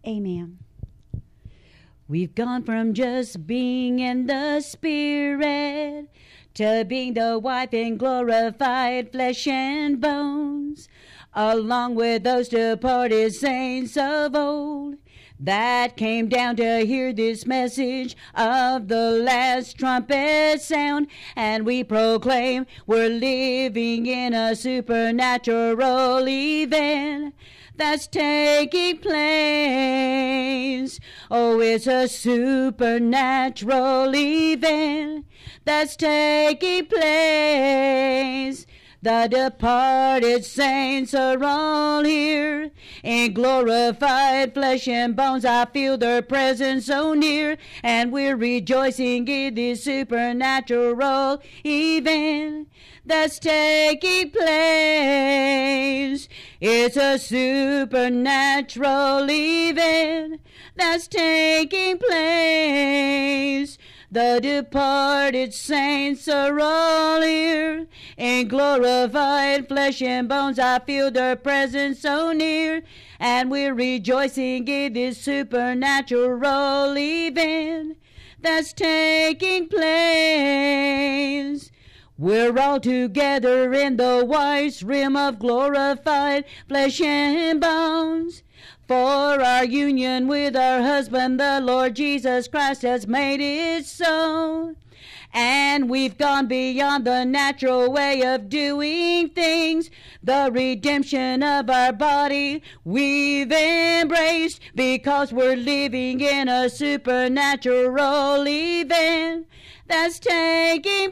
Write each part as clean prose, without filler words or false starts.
Amen. We've gone from just being in the Spirit to being the wife in glorified flesh and bones, along with those departed saints of old that came down to hear this message of the last trumpet sound. And we proclaim we're living in a supernatural event that's taking place. Oh, it's a supernatural event that's taking place. The departed saints are all here in glorified flesh and bones. I feel their presence so near, and we're rejoicing in this supernatural event that's taking place. It's a supernatural event that's taking place. The departed saints are all here in glorified flesh and bones. I feel their presence so near, and we're rejoicing in this supernatural event that's taking place. We're all together in the wife's rim of glorified flesh and bones. For our union with our husband, the Lord Jesus Christ, has made it so. And we've gone beyond the natural way of doing things. The redemption of our body we've embraced, because we're living in a supernatural event that's taking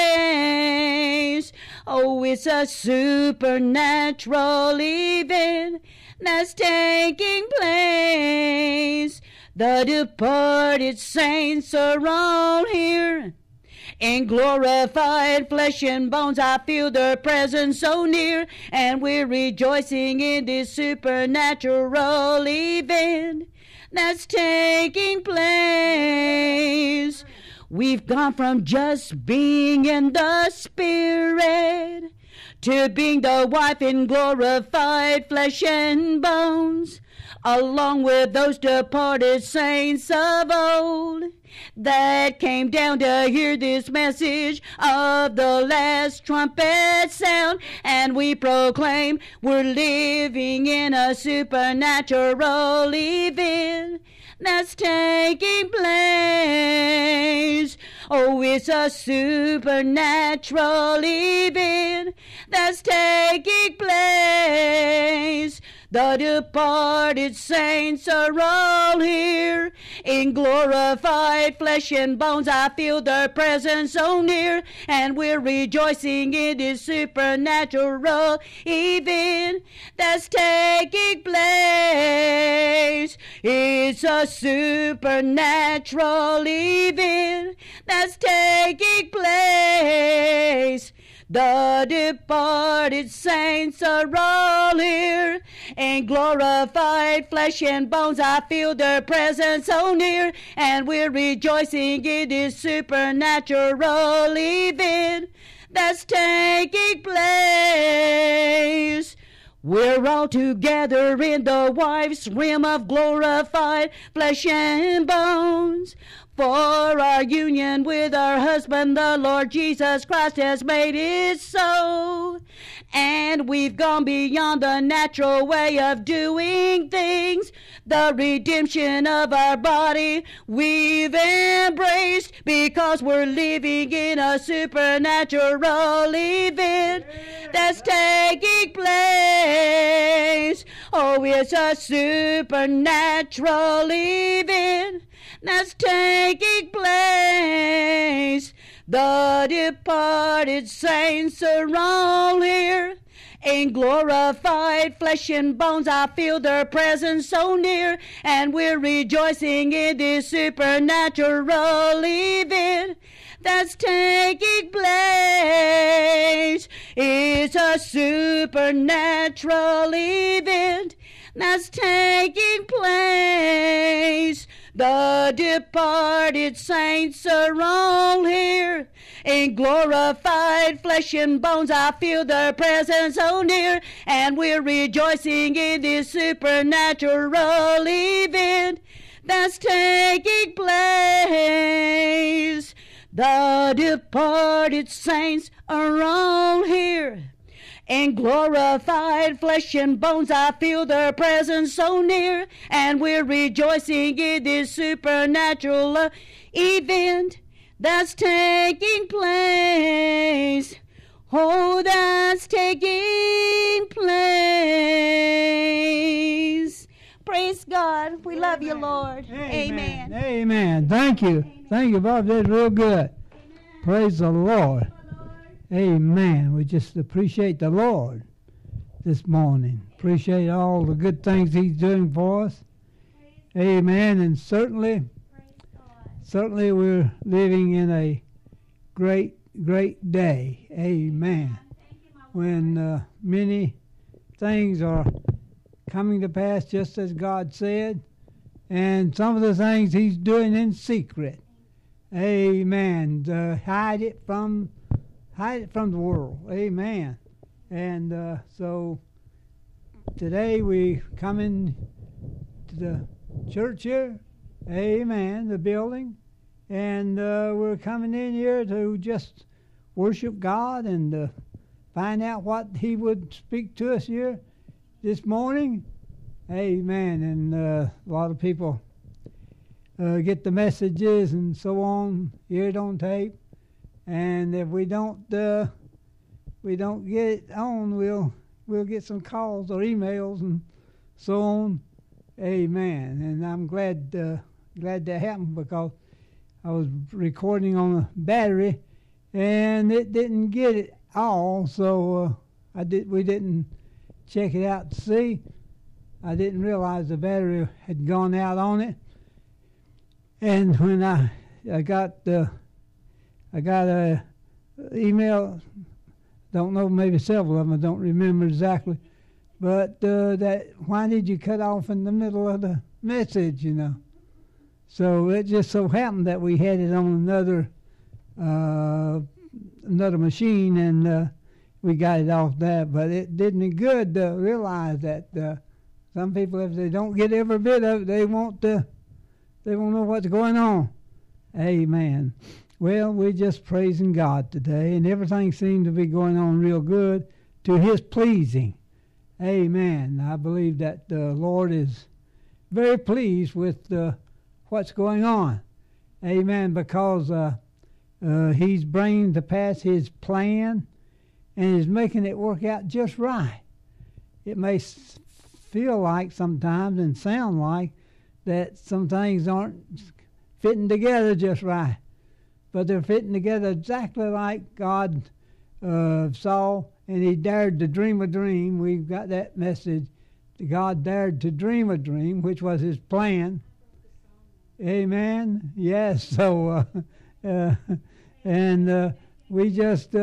place. Oh, it's a supernatural event that's taking place. The departed saints are all here in glorified flesh and bones. I feel their presence so near, and we're rejoicing in this supernatural event that's taking place. We've gone from just being in the Spirit to being the wife in glorified flesh and bones, along with those departed saints of old that came down to hear this message of the last trumpet sound. And we proclaim we're living in a supernatural event that's taking place. Oh, it's a supernatural event that's taking place. The departed saints are all here in glorified flesh and bones. I feel their presence so near, and we're rejoicing in this supernatural event that's taking place. It's a supernatural event that's taking place. The departed saints are all here in glorified flesh and bones. I feel their presence so near, and we're rejoicing in this supernatural event that's taking place. We're all together in the wife's rim of glorified flesh and bones. For our union with our husband, the Lord Jesus Christ, has made it so. And we've gone beyond the natural way of doing things. The redemption of our body we've embraced, because we're living in a supernatural event that's taking place. Oh, it's a supernatural event that's taking place. The departed saints are all here in glorified flesh and bones. I feel their presence so near, and we're rejoicing in this supernatural event that's taking place. It's a supernatural event that's taking place. The departed saints are all here In glorified flesh and bones, I feel their presence so near, and we're rejoicing in this supernatural event that's taking place. The departed saints are all here. In glorified flesh and bones, I feel their presence so near, and we're rejoicing in this supernatural event that's taking place. Oh, that's taking place. Praise God. We love you, Lord. Amen. Amen. Thank you. Thank you, Bob. That's real good. Amen. Praise the Lord. Amen. We just appreciate the Lord this morning. Appreciate all the good things He's doing for us. Amen. And certainly we're living in a great day. Amen. When many things are coming to pass just as God said, and some of the things He's doing in secret. Amen. Hide it from the world. Amen. And so today we come in to the church here. Amen. The building. And we're coming in here to just worship God and find out what He would speak to us here this morning. Amen. And a lot of people get the messages and so on, hear it on tape. And if we don't get it on, we'll get some calls or emails and so on. Amen. And I'm glad that happened, because I was recording on a battery and it didn't get it all, so we didn't check it out to see. I didn't realize the battery had gone out on it. And when I got a email, don't know, maybe several of them, I don't remember exactly, but that why did you cut off in the middle of the message, So it just so happened that we had it on another machine, and we got it off that. But it did me good to realize that some people, if they don't get every bit of it, they won't know what's going on. Amen. Well, we're just praising God today, and everything seemed to be going on real good to His pleasing. Amen. I believe that the Lord is very pleased with what's going on. Amen. Because He's bringing to pass His plan and is making it work out just right. It may feel like sometimes and sound like that some things aren't fitting together just right, but they're fitting together exactly like God saw, and He dared to dream a dream. We've got that message. God dared to dream a dream, which was His plan. Amen. Yes. So, and we just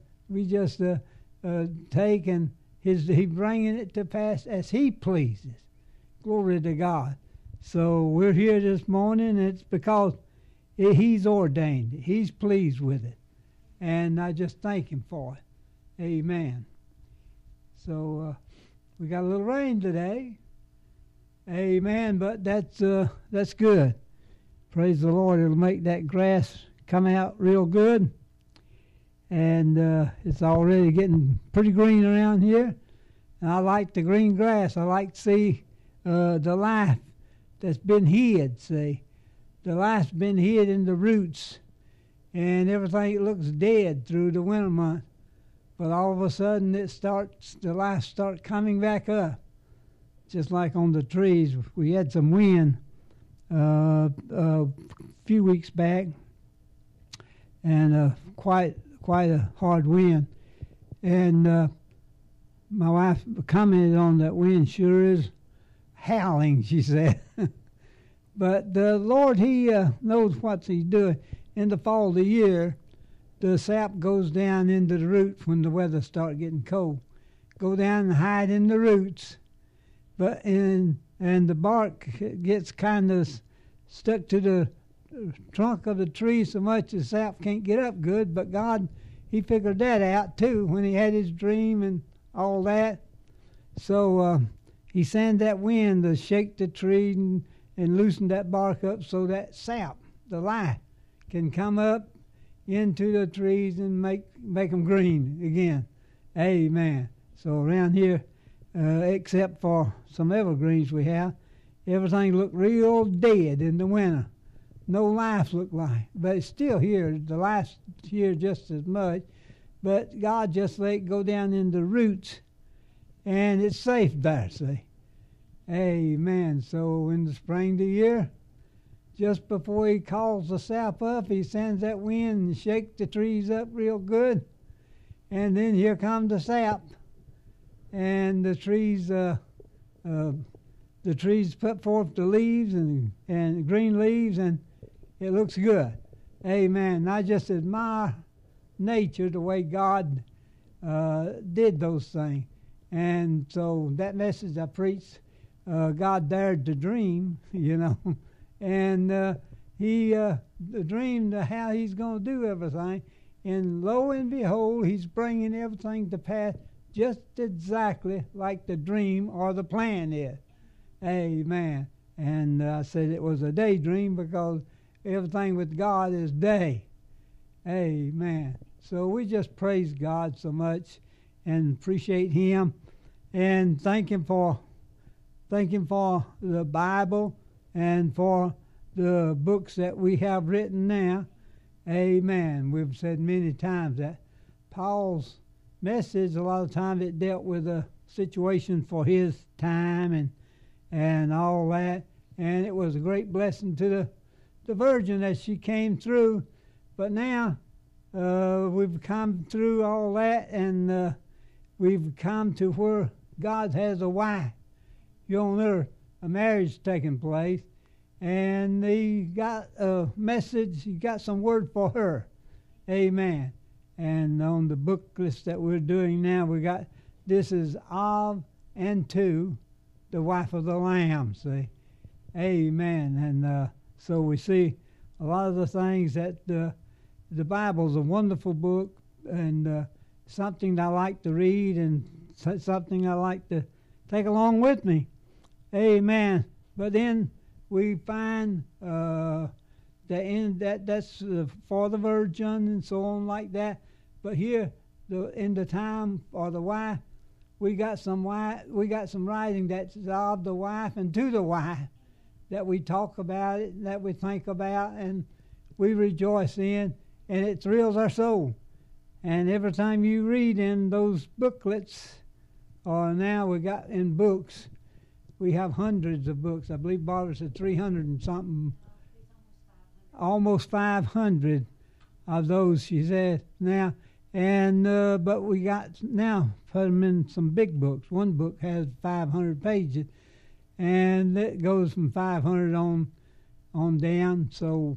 take and He bringing it to pass as He pleases. Glory to God. So we're here this morning. It's because He's ordained it. He's pleased with it, and I just thank Him for it. Amen. So we got a little rain today. Amen. But that's good. Praise the Lord. It'll make that grass come out real good. And it's already getting pretty green around here. And I like the green grass. I like to see the life that's been hid, see. The life's been hid in the roots, and everything looks dead through the winter month. But all of a sudden the life starts coming back up. Just like on the trees. We had some wind a few weeks back, and quite a hard wind. And my wife commented on that wind. Sure is howling, she said. But the Lord, He knows what He's doing. In the fall of the year, the sap goes down into the roots when the weather starts getting cold. Go down and hide in the roots. And the bark gets kind of stuck to the trunk of the tree so much the sap can't get up good, but God, he figured that out too when he had his dream and all that. So he sent that wind to shake the tree and loosen that bark up so that sap, the life, can come up into the trees and make them green again. Amen. So around here, except for some evergreens we have, everything looked real dead in the winter. No life looked like. But it's still here, the last year just as much. But God just let it go down in the roots, and it's safe there, see. Amen. So in the spring of the year, just before he calls the sap up, he sends that wind and shakes the trees up real good. And then here comes the sap. And the trees put forth the leaves and green leaves, and it looks good. Amen. And I just admire nature, the way God did those things. And so that message I preached, God dared to dream, you know. And he dreamed how he's going to do everything. And lo and behold, he's bringing everything to pass just exactly like the dream or the plan is. Amen. And I said it was a daydream because everything with God is day. Amen. So we just praise God so much and appreciate him and thank him for the Bible and for the books that we have written now. Amen. We've said many times that Paul's message, a lot of times it dealt with a situation for his time and all that. And it was a great blessing to the Virgin as she came through. But now we've come through all that, and we've come to where God has a wife here on earth, a marriage taking place. And he got a message, he got some word for her. Amen. And on the book list that we're doing now, we got, this is of and to the wife of the Lamb, see. Amen. And so we see a lot of the things that the Bible's a wonderful book, and something I like to read and something I like to take along with me. Amen. But then we find that's for the virgin and so on like that. But here, in the time for the wife, we got some writing that's of the wife and to the wife, that we talk about it, that we think about, and we rejoice in, and it thrills our soul. And every time you read in those booklets, or now we got in books, we have hundreds of books. I believe Barbara said 300 and something, almost 500 of those, she said, now. And but we got now put them in some big books. One book has 500 pages, and it goes from 500 on down. So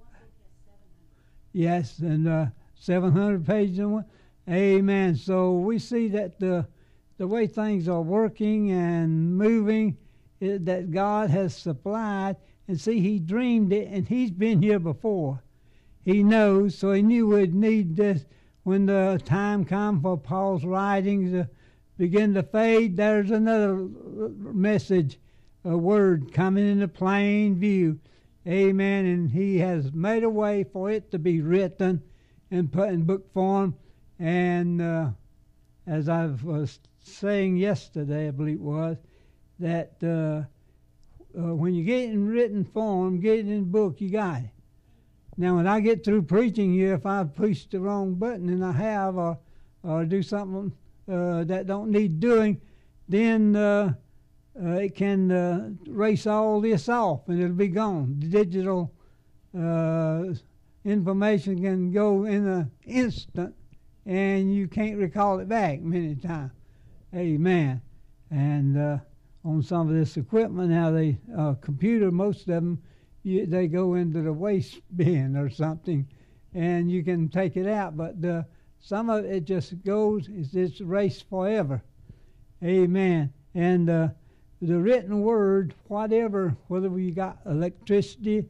yes, and 700 pages in one. Amen. So we see that the way things are working and moving, that God has supplied. And see, he dreamed it, and he's been here before. He knows, so he knew we'd need this. When the time comes for Paul's writings to begin to fade, there's another message, a word coming into plain view. Amen. And he has made a way for it to be written and put in book form. And as I was saying yesterday, I believe it was, that when you get it in written form, get it in book, you got it. Now, when I get through preaching here, if I've pushed the wrong button, and I have, or do something that don't need doing, then it can erase all this off, and it'll be gone. The digital information can go in an instant, and you can't recall it back many times. Amen. And on some of this equipment, now they computer, most of them, they go into the waste bin or something, and you can take it out. But some of it just goes, it's erased forever. Amen. And the written word, whatever, whether we got electricity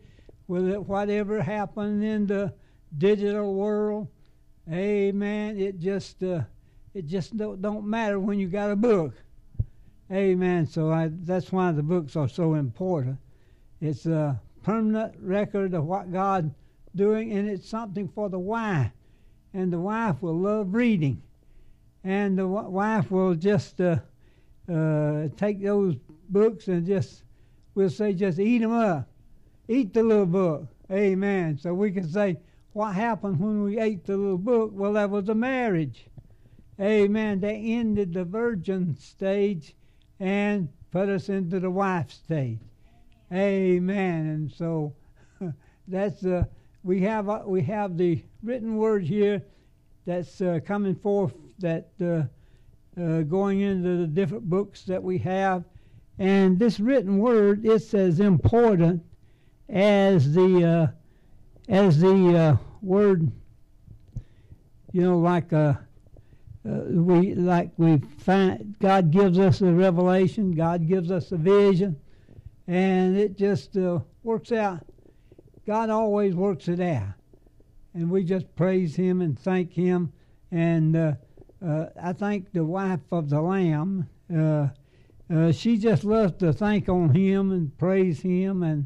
with it, whatever happened in the digital world. Amen. It just don't matter when you got a book. Amen. So that's why the books are so important. It's a permanent record of what God's doing, and it's something for the wife. And the wife will love reading. And the wife will just take those books and we'll say, just eat them up. Eat the little book. Amen. So we can say, what happened when we ate the little book? Well, that was a marriage. Amen. They ended the virgin stage and put us into the wife stage. Amen. And so that's we have the written word here that's coming forth, that going into the different books that we have. And this written word, it's as important as the word, we find God gives us a revelation, God gives us a vision, and it just works out. God always works it out, and we just praise Him and thank Him. And I thank the wife of the Lamb. She just loves to thank on Him and praise Him and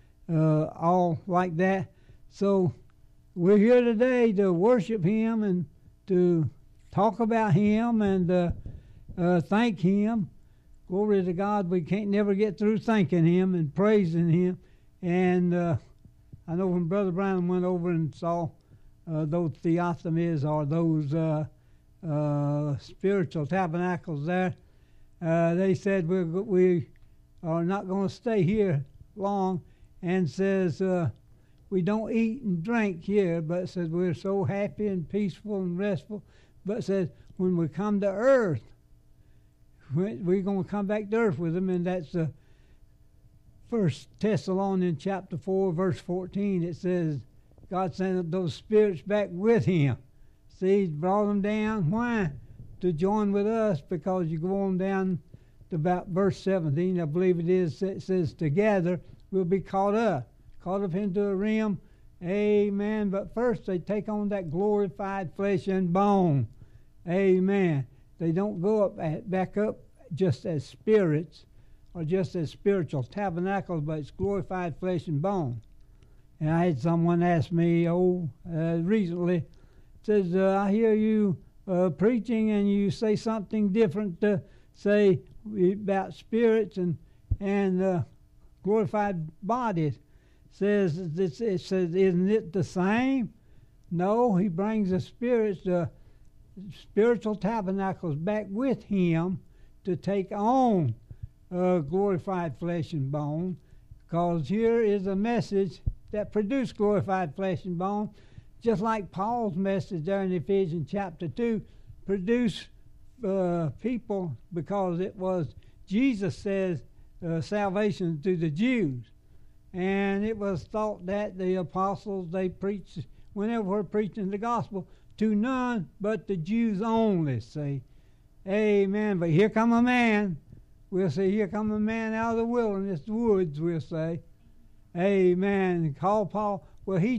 all like that. So we're here today to worship Him and to talk about Him and thank Him. Glory to God. We can't never get through thanking Him and praising Him. And I know when Brother Brown went over and saw those theophanies or those spiritual tabernacles there, they said we are not going to stay here long, and says we don't eat and drink here, but says we're so happy and peaceful and restful. But says when we come to earth, we're going to come back to earth with them, and that's 1 Thessalonians chapter 4, verse 14. It says God sent those spirits back with Him. See, He brought them down. Why? To join with us, because you go on down to about verse 17, I believe it is, it says, together we'll be caught up into a realm. Amen. But first they take on that glorified flesh and bone. Amen. They don't go back up just as spirits or just as spiritual tabernacles, but it's glorified flesh and bone. And I had someone ask me, recently, says, I hear you preaching and you say something different to say about spirits and glorified bodies. It says, isn't it the same? No, He brings the spirits, the spiritual tabernacles back with Him to take on glorified flesh and bone, because here is a message that produced glorified flesh and bone, just like Paul's message there in Ephesians chapter 2 produced people, because it was, Jesus says, salvation to the Jews. And it was thought that the apostles, they preached, whenever we're preaching the gospel, to none but the Jews only, see. Amen. But here come a man. We'll say, here come a man out of the wilderness, the woods, we'll say. Amen. And call Paul. Well, he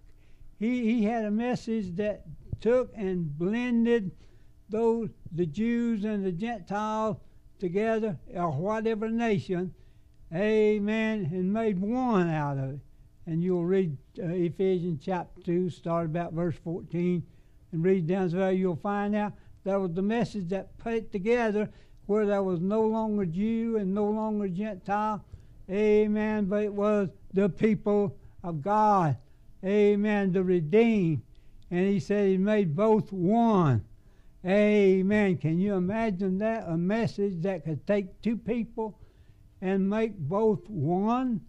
had a message that took and blended the Jews and the Gentiles together, or whatever nation, amen, and made one out of it. And you'll read Ephesians chapter 2, start about verse 14, and read down to there. You'll find out that was the message that put it together, where there was no longer Jew and no longer Gentile, amen, but it was the people of God, amen, the redeemed. And He said He made both one. Amen. Can you imagine that? A message that could take two people and make both one?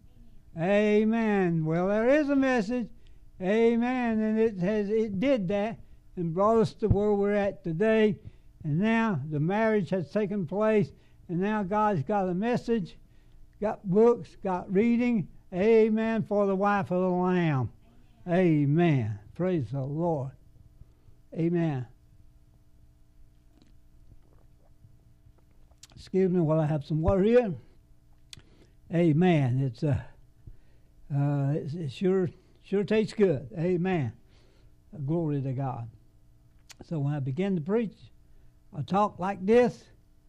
Amen. Well, there is a message. Amen. And it did that and brought us to where we're at today. And now the marriage has taken place, and now God's got a message, got books, got reading. Amen. For the wife of the Lamb. Amen. Praise the Lord. Amen. Excuse me while I have some water here. Amen. It's It sure tastes good. Amen. Glory to God. So when I begin to preach, I talk like this.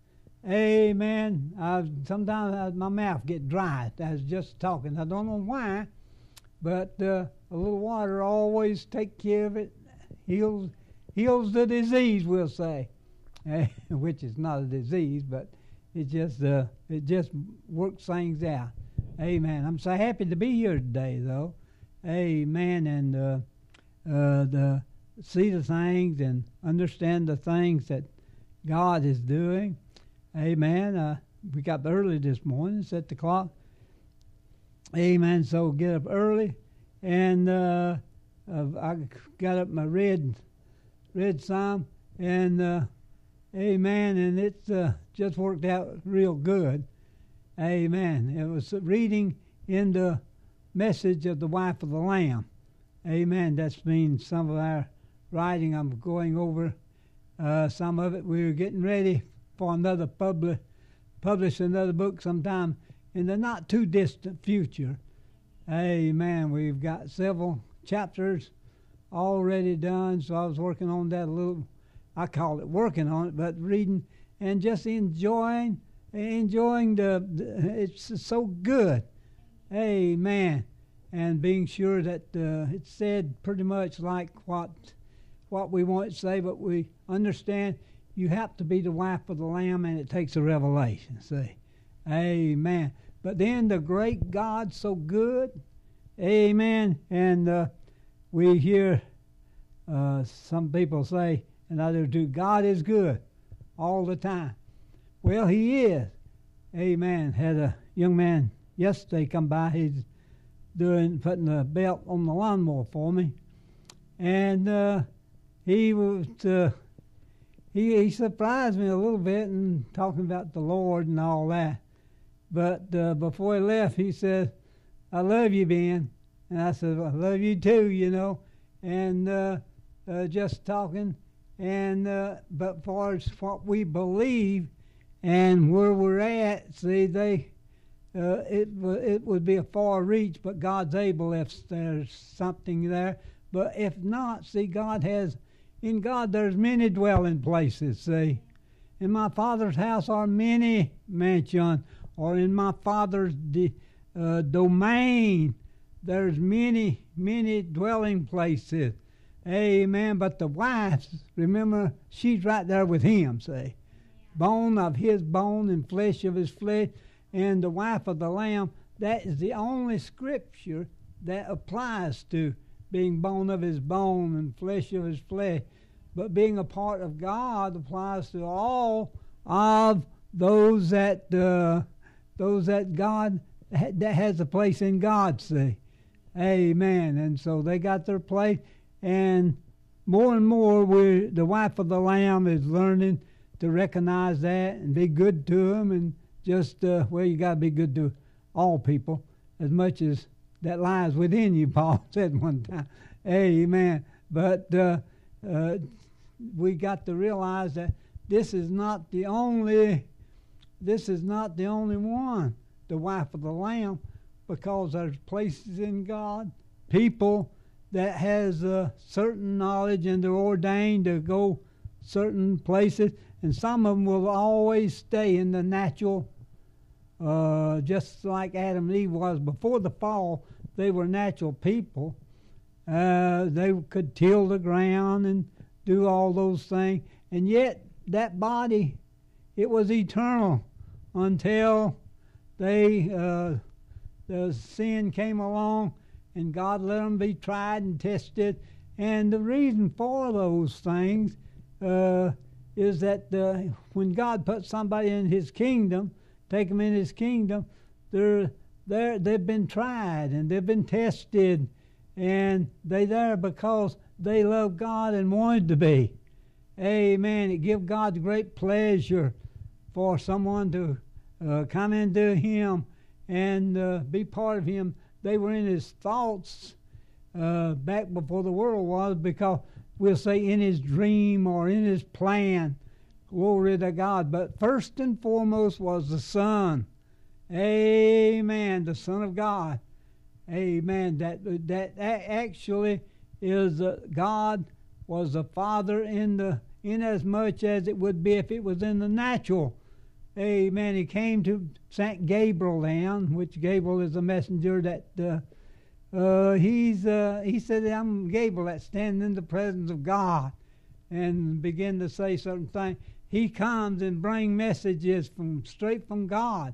Amen. Sometimes my mouth get dry. That's just talking. I don't know why, but a little water always take care of it. Heals the disease, we'll say, which is not a disease, but it just works things out. Amen. I'm so happy to be here today, though. Amen. And to see the things and understand the things that God is doing. Amen. We got up early this morning, set the clock. Amen. So get up early, and I got up my read Psalm, and amen. And it's just worked out real good. Amen. It was reading in the message of the wife of the Lamb. Amen. That's means some of our writing. I'm going over some of it. We're getting ready for another publish another book sometime in the not too distant future. Amen. We've got several chapters already done, so I was working on that a little. I call it working on it, but reading and just enjoying the it's so good. Amen. And being sure that it's said pretty much like what we want to say, but we understand you have to be the wife of the Lamb, and it takes a revelation. See, amen. But then the great God, so good, amen. And we hear some people say, and others do, God is good all the time. Well, He is. Amen. Had a young man yesterday come by. He's putting the belt on the lawnmower for me, and he was he surprised me a little bit and talking about the Lord and all that. But before he left, he said, "I love you, Ben," and I said, "I love you too," and just talking. And but far as what we believe and where we're at, see, it would be a far reach, but God's able if there's something there. But if not, see, in God there's many dwelling places, see. In my Father's house are many mansions, or in my Father's domain there's many, many dwelling places. Amen. But the wife, remember, she's right there with Him, see. Bone of His bone and flesh of His flesh. And the wife of the Lamb, that is the only scripture that applies to being bone of His bone and flesh of His flesh. But being a part of God applies to all of those that God that has a place in God, see. Amen. And so they got their place, and more the wife of the Lamb is learning to recognize that and be good to them, and just you got to be good to all people as much as that lies within you, Paul said one time. Amen. But we got to realize that this is not the only one, the wife of the Lamb, because there's places in God, people that has a certain knowledge, and they're ordained to go certain places, and some of them will always stay in the natural, just like Adam and Eve was before the fall. They were natural people. They could till the ground and do all those things, and yet that body, it was eternal until the sin came along, and God let them be tried and tested. And the reason for those things is that when God put somebody in His kingdom, take them in His kingdom, they've been tried and they've been tested, and they're there because they love God and wanted to be. Amen. It gives God great pleasure for someone to come into Him and be part of Him. They were in His thoughts back before the world was, because we'll say in His dream or in His plan. Glory to God. But first and foremost was the Son. Amen. The Son of God. Amen. That actually is God was the Father in as much as it would be if it was in the natural. Amen. He came to Saint Gabriel down, which Gabriel is a messenger that he said, I'm Gabriel that stands in the presence of God, and begin to say certain things. He comes and bring messages straight from God.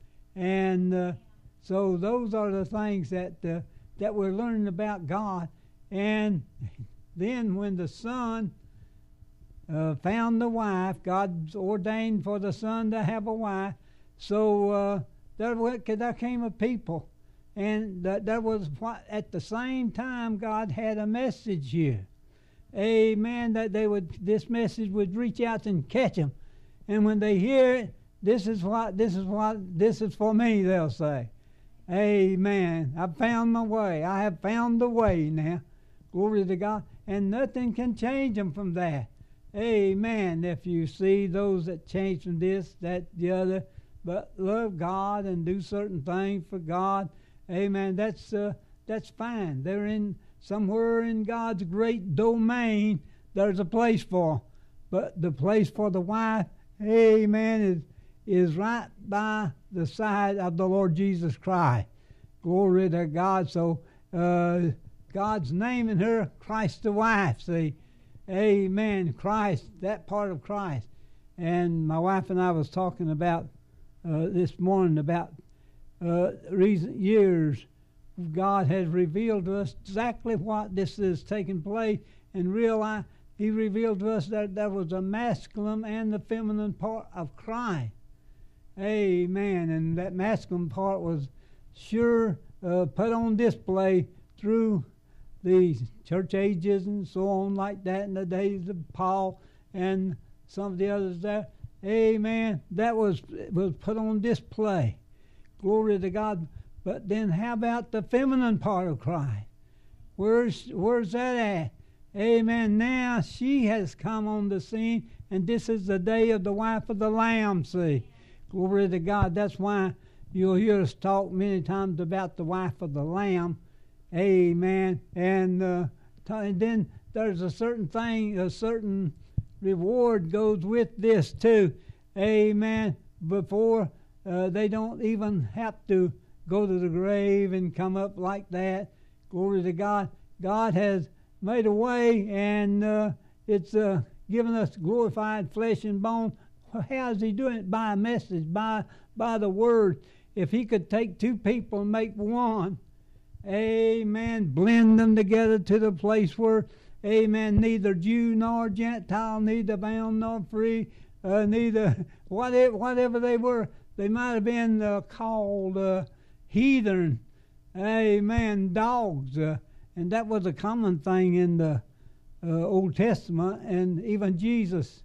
And so those are the things that we're learning about God. And then when the Son found the wife, God ordained for the Son to have a wife. So there came a people. And there was at the same time God had a message here. Amen. That this message would reach out and catch them. And when they hear it, this is for me, they'll say. Amen. I've found my way. I have found the way now. Glory to God. And nothing can change them from that. Amen. If you see those that change from this, that, the other, but love God and do certain things for God, amen, that's fine. They're somewhere in God's great domain. There's a place for them. But the place for the wife, amen, is right by the side of the Lord Jesus Christ. Glory to God. So God's naming her Christ the wife, see. Amen. Christ, that part of Christ. And my wife and I was talking about this morning about recent years. God has revealed to us exactly what this is taking place, and He revealed to us that there was a masculine and the feminine part of Christ. Amen. And that masculine part was sure put on display through the church ages and so on like that in the days of Paul and some of the others there. Amen. That was put on display. Glory to God. But then how about the feminine part of Christ? Where's that at? Amen. Now she has come on the scene, and this is the day of the wife of the Lamb, see. Glory to God. That's why you'll hear us talk many times about the wife of the Lamb. Amen. And then there's a certain reward goes with this too. Amen. Before they don't even have to go to the grave and come up like that. Glory to God. God has made a way, and it's given us glorified flesh and bone. How is He doing it? By a message, by the Word. If He could take two people and make one, amen, blend them together to the place where, amen, neither Jew nor Gentile, neither bound nor free, neither whatever they were. They might have been called heathen, amen, dogs. And that was a common thing in the Old Testament. And even Jesus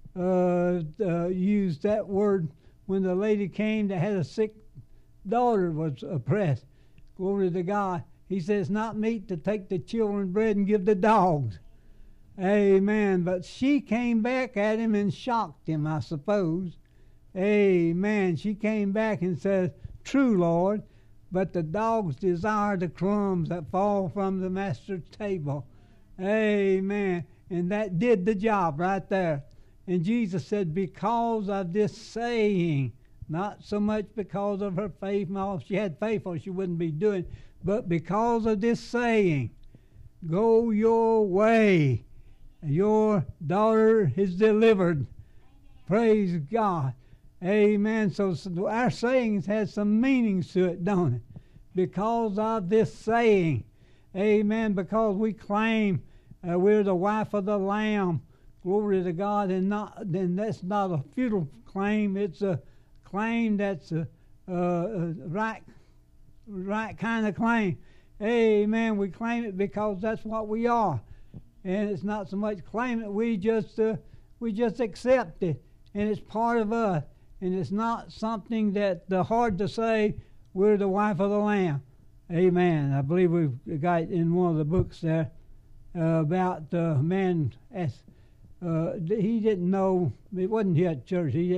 used that word when the lady came that had a sick daughter was oppressed. Glory to God. He says, not meet to take the children's bread and give the dogs. Amen. But she came back at him and shocked him, I suppose. Amen. She came back and said, true, Lord, but the dogs desire the crumbs that fall from the master's table. Amen. And that did the job right there. And Jesus said, because of this saying, not so much because of her faith. No, if she had faith or she wouldn't be doing it. But because of this saying, go your way. Your daughter is delivered. Praise God. Amen. So our sayings has some meanings to it, don't it? Because of this saying. Amen. Because we claim we're the wife of the Lamb. Glory to God. And then that's not a futile claim. It's a claim that's a right kind of claim. Amen. We claim it because that's what we are. And it's not so much claim it, we just accept it. And it's part of us. And it's not something that hard to say, we're the wife of the Lamb. Amen. I believe we've got in one of the books there about the man he didn't know, it wasn't here at church, he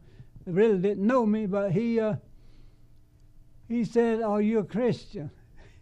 really didn't know me, but he said, are you a Christian?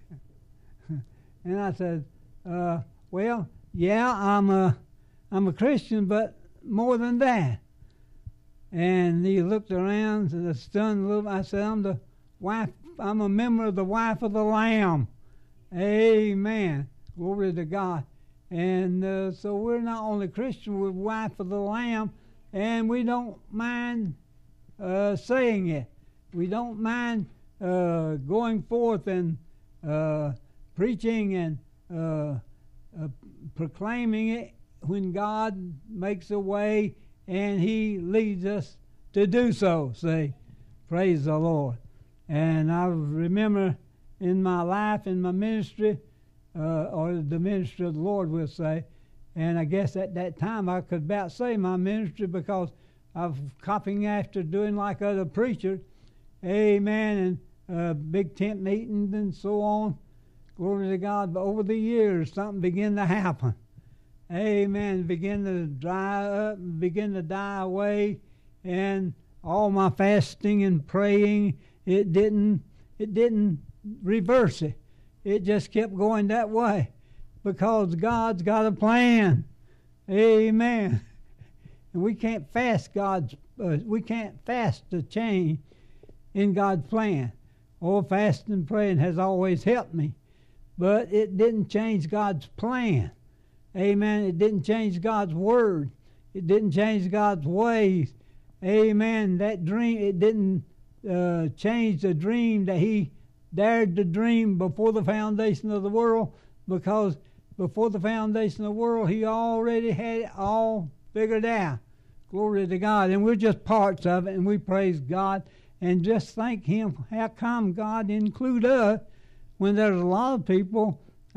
And I said, well, yeah, I'm a Christian, but more than that. And he looked around and stunned a little. I said, I'm a member of the wife of the Lamb. Amen. Glory to God. And so we're not only Christian, we're wife of the Lamb, and we don't mind saying it. We don't mind going forth and preaching and proclaiming it when God makes a way and He leads us to do so. See, praise the Lord. And I remember in my life, in my ministry, or the ministry of the Lord, we'll say, and I guess at that time I could about say my ministry because I was copying after doing like other preachers, amen, and big tent meetings and so on. Glory to God. But over the years, something began to happen. Amen. Begin to dry up, begin to die away, and all my fasting and praying, it didn't reverse it. It just kept going that way because God's got a plan. Amen. And we can't fast we can't fast the change in God's plan. Fasting and praying has always helped me, but it didn't change God's plan. Amen. It didn't change God's word. It didn't change God's ways. Amen. That dream, it didn't change the dream that He dared to dream before the foundation of the world, because before the foundation of the world, He already had it all figured out. Glory to God. And we're just parts of it, and we praise God and just thank Him. How come God include us when there's a lot of people?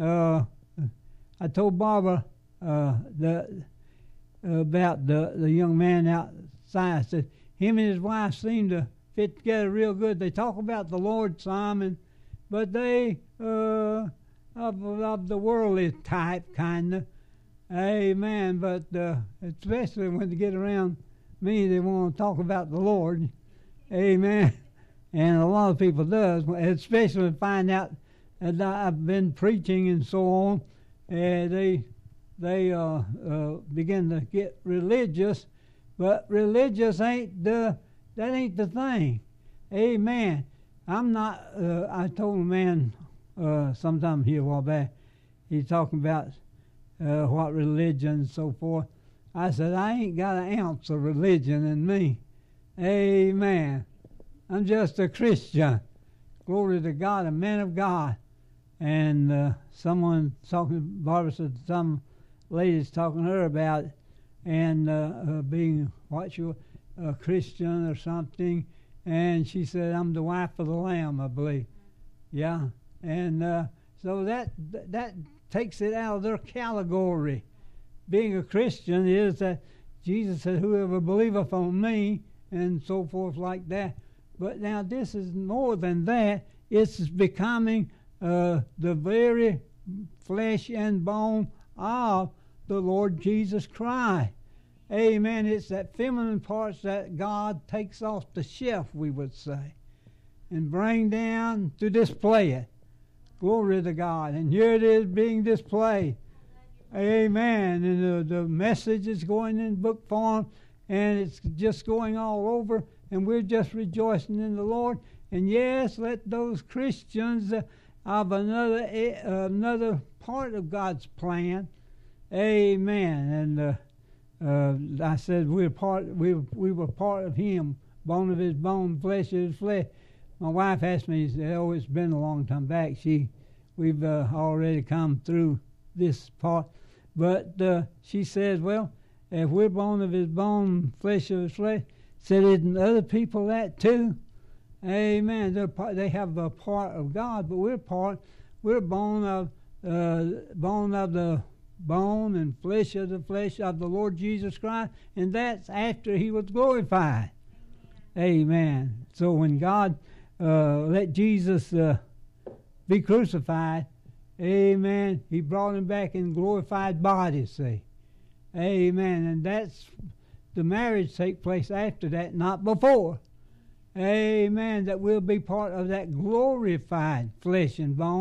I told Barbara about the young man outside. I said, him and his wife seem to fit together real good. They talk about the Lord some, but they of the worldly type, kind of. Amen. But especially when they get around me, they want to talk about the Lord. Amen. And a lot of people does, especially when they find out that I've been preaching and so on. They begin to get religious, but religious ain't the thing. Amen. I'm not. I told a man sometime here a while back. He's talking about what religion and so forth. I said, I ain't got an ounce of religion in me. Amen. I'm just a Christian. Glory to God, a man of God. And someone talking, Barbara said, some ladies talking to her about it, and being a Christian or something. And she said, I'm the wife of the Lamb, I believe. Yeah. And so that takes it out of their category. Being a Christian is that Jesus said, whoever believeth on me, and so forth like that. But now this is more than that. It's becoming the very flesh and bone of the Lord Jesus Christ. Amen. It's that feminine parts that God takes off the shelf, we would say, and bring down to display it. Glory to God. And here it is being displayed. Amen. And the message is going in book form, and it's just going all over, and we're just rejoicing in the Lord. And yes, let those Christians of another part of God's plan. Amen. And I said we were part of Him, bone of His bone, flesh of His flesh. My wife asked me, it's been a long time back. We've already come through this part. But she says, well, if we're bone of His bone, flesh of His flesh, said, isn't other people that too? Amen. They have a part of God, but we're bone of the bone and flesh of the Lord Jesus Christ, and that's after He was glorified. Amen. So when God let Jesus be crucified, amen, He brought Him back in glorified body, see. Amen. And that's the marriage take place after that, not before. Amen. That we'll be part of that glorified flesh and bone,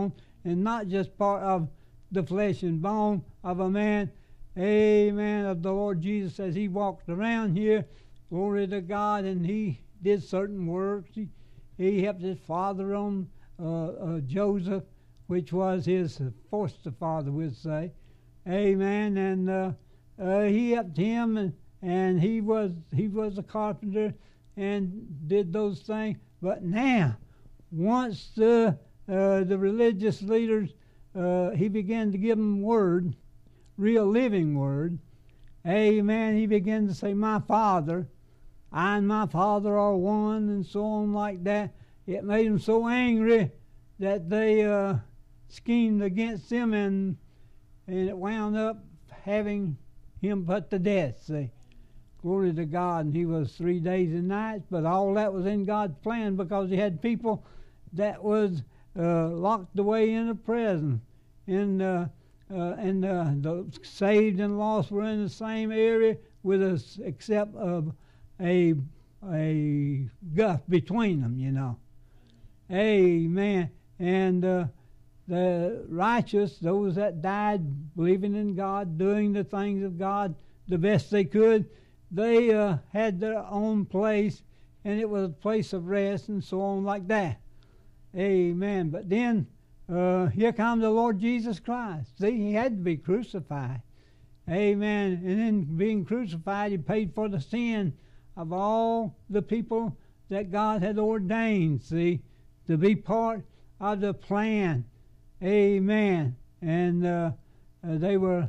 and not just part of the flesh and bone of a man, amen, of the Lord Jesus as he walked around here, glory to God, and he did certain works. He helped his father on Joseph, which was his foster father, we'd say, amen, and he helped him, and he was a carpenter and did those things. But now, once the religious leaders, he began to give them word, real living word, amen, he began to say, my Father, I and my Father are one, and so on like that. It made them so angry that they schemed against him, and it wound up having him put to death, see. Glory to God, and he was 3 days and nights, but all that was in God's plan because he had people that was locked away in the prison. And the saved and lost were in the same area with us, except a gulf between them, you know. Amen. And the righteous, those that died believing in God, doing the things of God the best they could, they had their own place, and it was a place of rest and so on like that. Amen. But then here comes the Lord Jesus Christ. See, he had to be crucified. Amen. And then being crucified, he paid for the sin of all the people that God had ordained, see, to be part of the plan. Amen. And they were,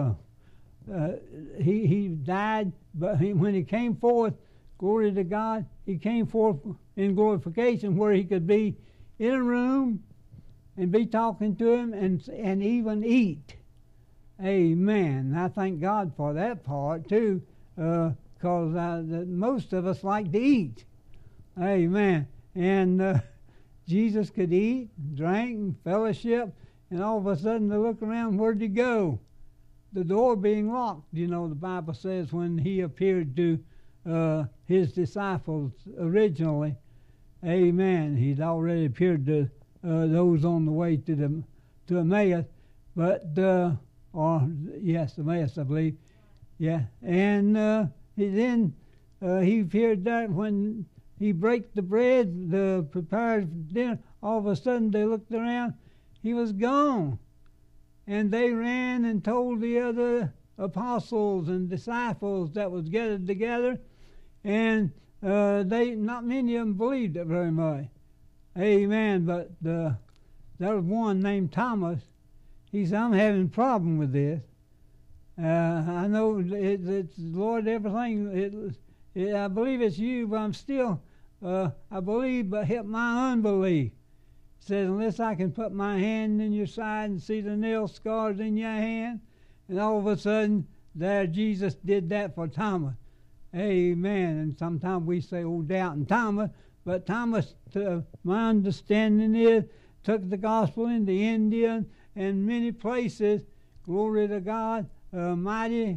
he died, but when he came forth, glory to God, he came forth in glorification where he could be in a room and be talking to him and even eat. Amen. And I thank God for that part too, because most of us like to eat. Amen. And Jesus could eat, drink, and fellowship, and all of a sudden they look around, where'd he go? The door being locked. You know, the Bible says when he appeared to his disciples originally, amen, he'd already appeared to those on the way to Emmaus, but Emmaus, I believe, yeah. And then he appeared there when he brake the bread, the prepared dinner. All of a sudden they looked around, he was gone. And they ran and told the other apostles and disciples that was gathered together, and not many of them believed it very much. Amen. But there was one named Thomas. He said, I'm having a problem with this. I know it's Lord, everything. I believe it's you, but I'm still, I believe, but help my unbelief. Says, unless I can put my hand in your side and see the nail scars in your hand. And all of a sudden, there Jesus did that for Thomas. Amen. And sometimes we say, oh, doubting Thomas. But Thomas, to my understanding is, took the gospel into India and many places. Glory to God. Did a mighty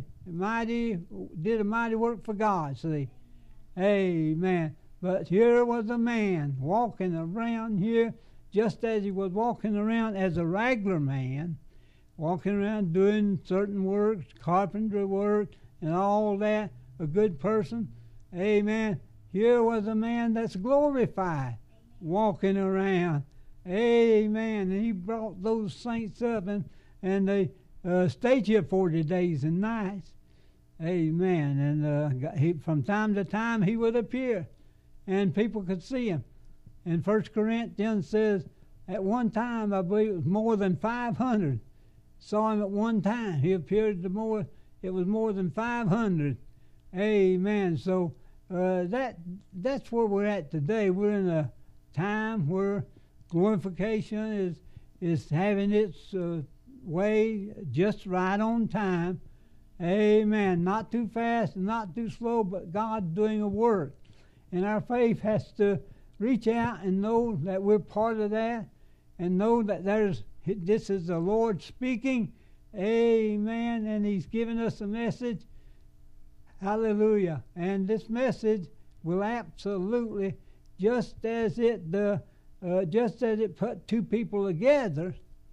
work for God, see. Amen. But here was a man walking around here, just as he was walking around as a regular man, walking around doing certain works, carpentry work, and all that, a good person. Amen. Here was a man that's glorified, walking around. Amen. And he brought those saints up, and they stayed here 40 days and nights. Amen. And from time to time he would appear, and people could see him. And 1 Corinthians says, at one time, I believe it was more than 500 saw him at one time. He appeared to it was more than 500. Amen. So that's where we're at today. We're in a time where glorification is having its way just right on time. Amen. Not too fast and not too slow, but God doing a work. And our faith has to reach out and know that we're part of that, and know that this is the Lord speaking. Amen. And He's giving us a message. Hallelujah. And this message will absolutely, just as it put two people together,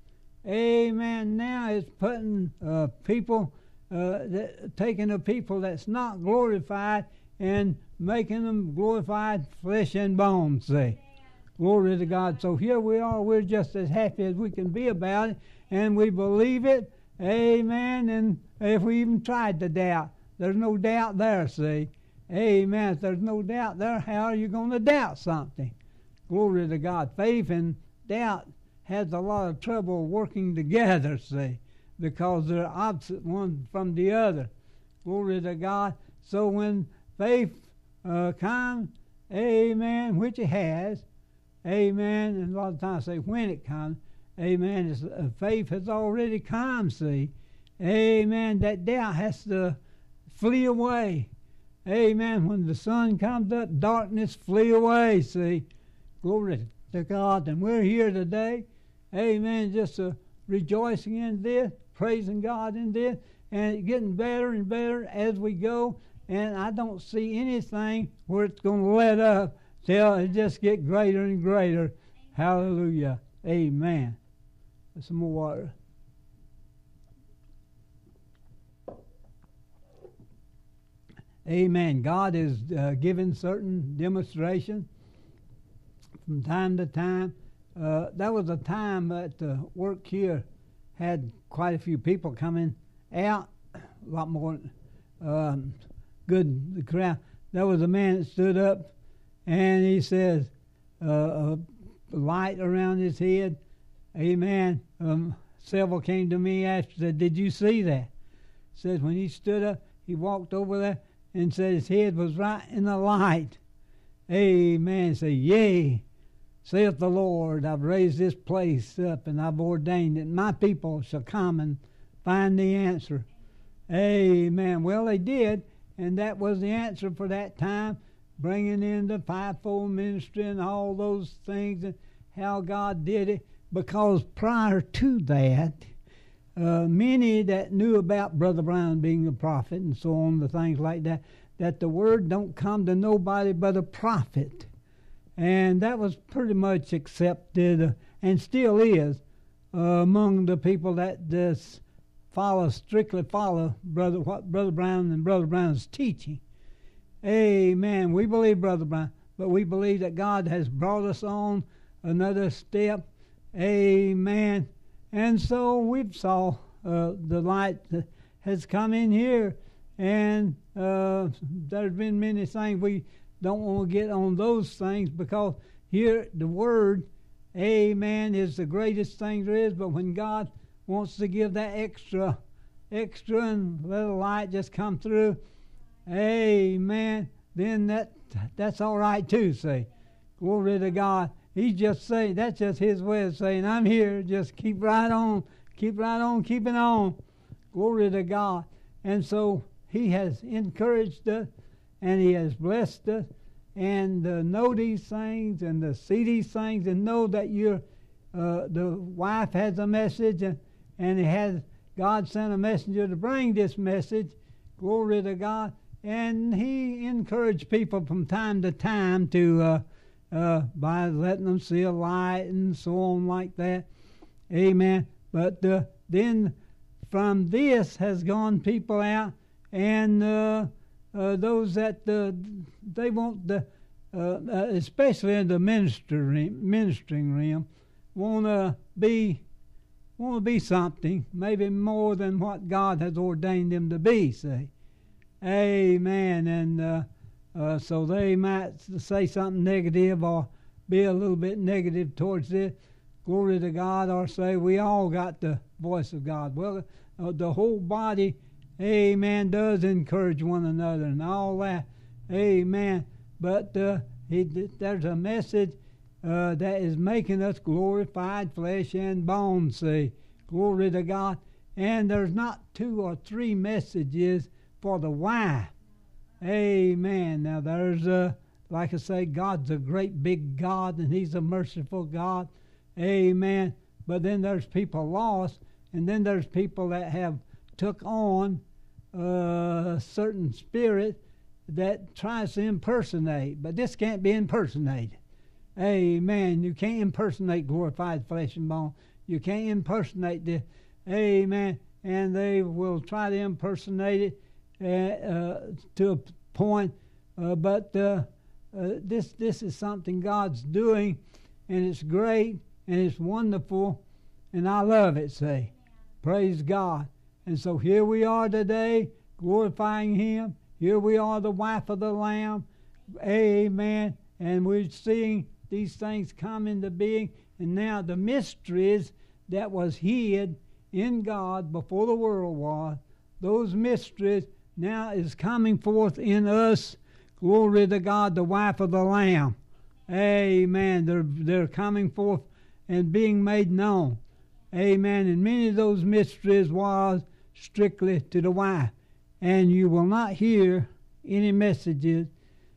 amen, now it's putting people, taking the people that's not glorified and making them glorified flesh and bones, see. Glory to God. So here we are. We're just as happy as we can be about it, and we believe it. Amen. And if we even tried to doubt, there's no doubt there, see. Amen. If there's no doubt there, how are you going to doubt something? Glory to God. Faith and doubt has a lot of trouble working together, see, because they're opposite one from the other. Glory to God. So when faith comes, amen, which it has, amen, and a lot of times I say when it comes, amen, faith has already come, see. Amen, that doubt has to flee away. Amen, when the sun comes up, darkness flee away, see. Glory to God. And we're here today, amen, just rejoicing in this, praising God in this, and it's getting better and better as we go. And I don't see anything where it's going to let up till it just get greater and greater. Hallelujah. Amen. Some more water. Amen. God is giving certain demonstrations from time to time. That was a time that the work here had quite a few people coming out, a lot more good the crowd. There was a man that stood up and he says, a light around his head. Amen. Several came to me after, said, did you see that? Says when he stood up, he walked over there and said his head was right in the light. Amen. Say, yea, saith the Lord, I've raised this place up and I've ordained that my people shall come and find the answer. Amen. Well, they did, and that was the answer for that time, bringing in the fivefold ministry and all those things and how God did it. Because prior to that, many that knew about Brother Brown being a prophet and so on, the things like that, that the word don't come to nobody but a prophet. And that was pretty much accepted and still is among the people that just strictly follow what Brother Brown and Brother Brown's teaching. Amen. We believe Brother Brown, but we believe that God has brought us on another step. Amen. And so we've saw the light that has come in here, and there's been many things. We don't want to get on those things because here the Word, amen, is the greatest thing there is. But when God wants to give that extra and let the light just come through, amen, then that's all right too, see. Glory to God. He's just saying, that's just his way of saying, I'm here, just keep right on, keeping on. Glory to God. And so he has encouraged us, and he has blessed us, and to know these things, and to see these things, and know that the wife has a message, and God sent a messenger to bring this message. Glory to God. And he encouraged people from time to time to by letting them see a light and so on like that. Amen. But then from this has gone people out, and those that they want especially in the ministering realm, want to be something, maybe more than what God has ordained them to be, say. Amen. And so they might say something negative or be a little bit negative towards this. Glory to God. Or say we all got the voice of God. Well, the whole body, amen, does encourage one another and all that. Amen. But there's a message that is making us glorified flesh and bones, see. Glory to God. And there's not 2 or 3 messages for the wife. Amen. Now there's like I say, God's a great big God, and he's a merciful God. Amen. But then there's people lost, and then there's people that have took on a certain spirit that tries to impersonate. But this can't be impersonated. Amen. You can't impersonate glorified flesh and bone. You can't impersonate this. Amen. And they will try to impersonate it to a point. But this is something God's doing, and it's great, and it's wonderful, and I love it, say. Praise God. And so here we are today, glorifying Him. Here we are, the wife of the Lamb. Amen. And we're seeing these things come into being. And now the mysteries that was hid in God before the world was, those mysteries now is coming forth in us. Glory to God, the wife of the Lamb. Amen. They're coming forth and being made known. Amen. And many of those mysteries was strictly to the wife. And you will not hear any messages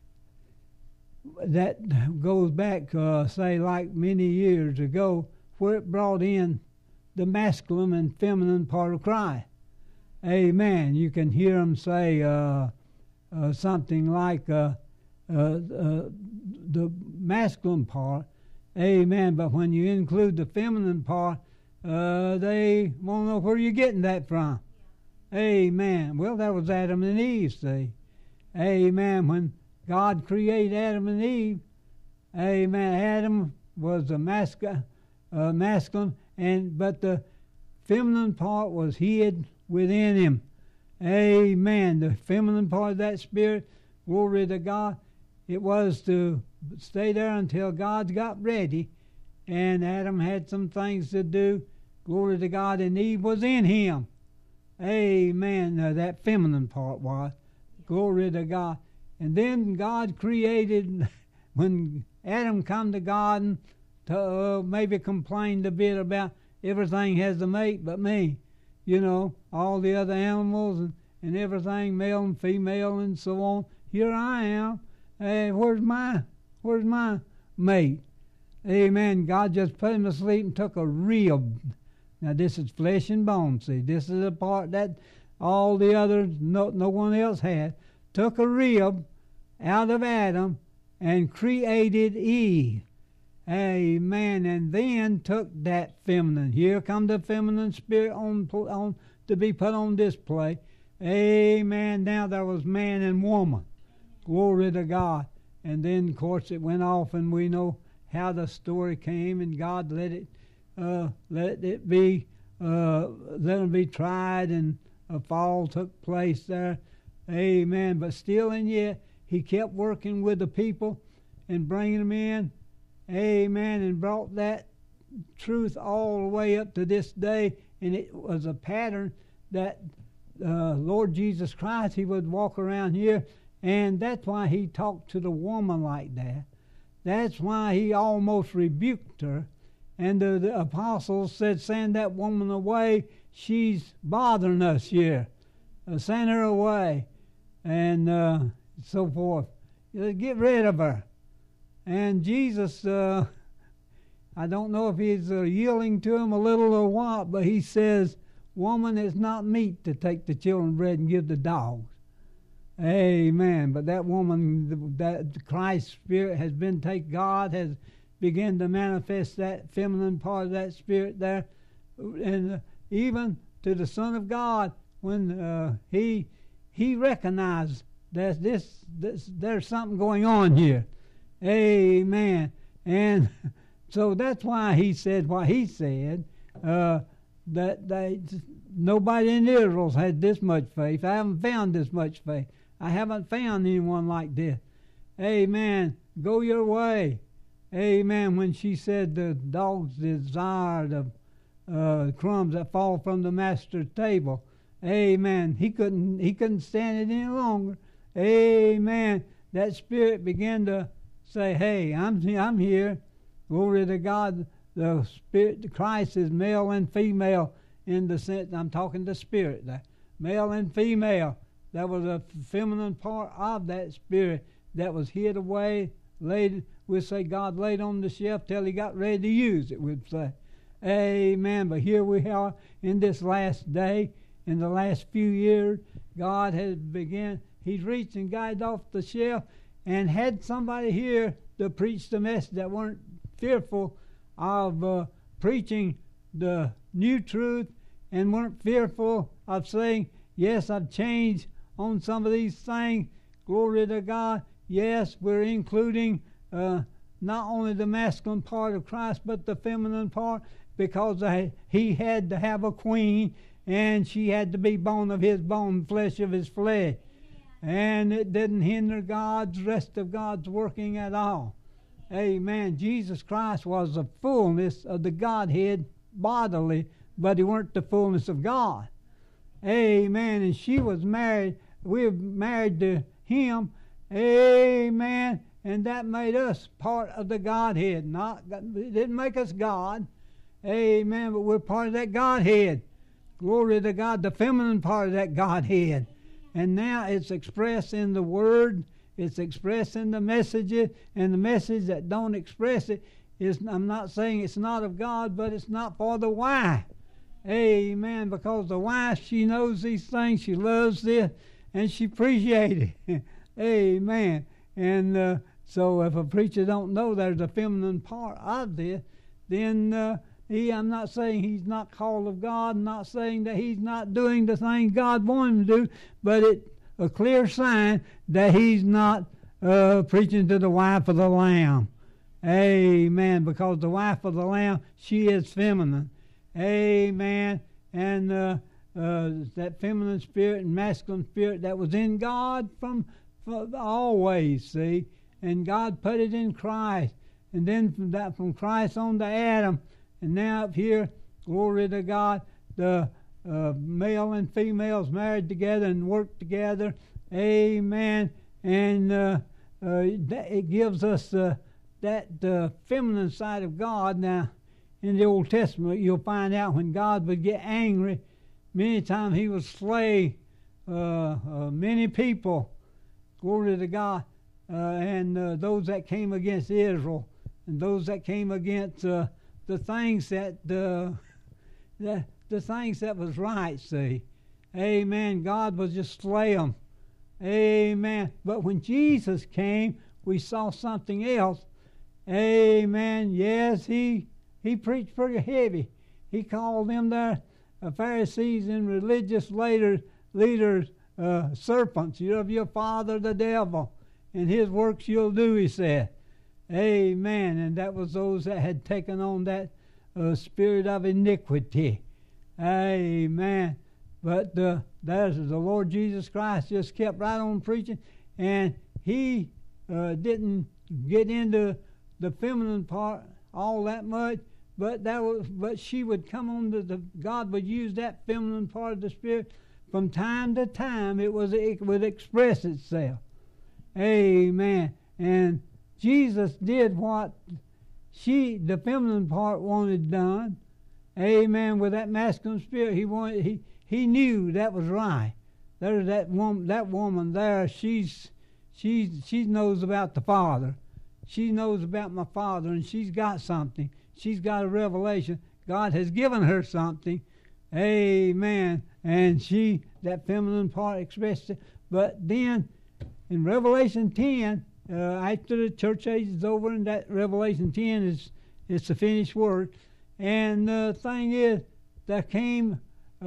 that goes back, say, like many years ago, where it brought in the masculine and feminine part of Christ. Amen. You can hear them say something like the masculine part. Amen. But when you include the feminine part, they won't know where you're getting that from. Amen. Well, that was Adam and Eve, see. Amen. When God created Adam and Eve, amen, Adam was a masculine, but the feminine part was hid within him. Amen. The feminine part of that spirit, glory to God, it was to stay there until God got ready, and Adam had some things to do, glory to God, and Eve was in him. Amen. That feminine part was, glory to God. And then God created, when Adam come to God and to maybe complained a bit about everything has a mate but me. You know, all the other animals and everything, male and female and so on. Here I am. Hey, where's my mate? Amen. God just put him to sleep and took a rib. Now this is flesh and bone. See, this is a part that all the others, no one else had. Took a rib out of Adam and created Eve. Amen. And then took that feminine. Here come the feminine spirit on to be put on display. Amen. Now there was man and woman. Glory to God. And then, of course, it went off, and we know how the story came, and God let them be tried, and a fall took place there. Amen. But still and yet, He kept working with the people and bringing them in. Amen. And brought that truth all the way up to this day. And it was a pattern that Lord Jesus Christ, He would walk around here. And that's why He talked to the woman like that. That's why He almost rebuked her. And the apostles said, send that woman away. She's bothering us here. Send her away. And so forth. Get rid of her. And Jesus, I don't know if He's yielding to him a little or what, but He says, woman, it's not meat to take the children's bread and give the dogs. Amen. But that woman, that Christ's Spirit has been taken, God has begun to manifest that feminine part of that Spirit there. And even to the Son of God, when He recognized that there's something going on here. Amen. And so that's why He said what He said, that nobody in Israel had this much faith. I haven't found this much faith. I haven't found anyone like this. Amen. Go your way. Amen. When she said the dogs desire the crumbs that fall from the master's table. Amen. He couldn't stand it any longer. Amen. That Spirit began to say, hey, I'm here. Glory to God. The Spirit, the Christ is male and female in the sense, I'm talking to Spirit there. Male and female. That was a feminine part of that Spirit that was hid away, laid, we'll say God laid on the shelf till He got ready to use it, we'd say. Amen. But here we are in this last day, in the last few years, God has begun, He's reached and got off the shelf and had somebody here to preach the message that weren't fearful of preaching the new truth and weren't fearful of saying, yes, I've changed on some of these things. Glory to God. Yes, we're including not only the masculine part of Christ, but the feminine part, because he had to have a queen, and she had to be bone of his bone, flesh of his flesh. And it didn't hinder God's rest of God's working at all. Amen. Jesus Christ was the fullness of the Godhead bodily, but he weren't the fullness of God. Amen. And she was married. We were married to him. Amen. And that made us part of the Godhead. It didn't make us God. Amen. But we're part of that Godhead. Glory to God, the feminine part of that Godhead. And now it's expressed in the Word. It's expressed in the messages. And the message that don't express it is, I'm not saying it's not of God, but it's not for the wife. Amen. Because the wife, she knows these things. She loves this. And she appreciates it. Amen. And so if a preacher don't know there's a feminine part of this, then I'm not saying he's not called of God. I'm not saying that he's not doing the things God wanted him to do, but it's a clear sign that he's not preaching to the wife of the Lamb. Amen. Because the wife of the Lamb, she is feminine. Amen. And that feminine spirit and masculine spirit that was in God from always, see. And God put it in Christ. And then from Christ on to Adam. And now up here, glory to God, the male and females married together and work together. Amen. And it gives us that feminine side of God. Now, in the Old Testament, you'll find out when God would get angry, many times he would slay many people. Glory to God. And those that came against Israel, and those that came against the things that the things that was right, see. Amen. God would just slay them. Amen. But when Jesus came, we saw something else. Amen. Yes, he preached pretty heavy. He called them there Pharisees and religious leaders serpents. You're of your father the devil, and his works you'll do, he said. Amen. And that was those that had taken on that spirit of iniquity. Amen. But the Lord Jesus Christ just kept right on preaching, and he didn't get into the feminine part all that much. But she would come on to God would use that feminine part of the spirit from time to time. It would express itself. Amen. And Jesus did what the feminine part wanted done. Amen. With that masculine spirit, he knew that was right. There's that woman there. She knows about the Father. She knows about my Father, and she's got something. She's got a revelation. God has given her something. Amen. And that feminine part expressed it. But then in Revelation 10, after the church age is over, and that Revelation 10 is the finished word. And the thing is, there came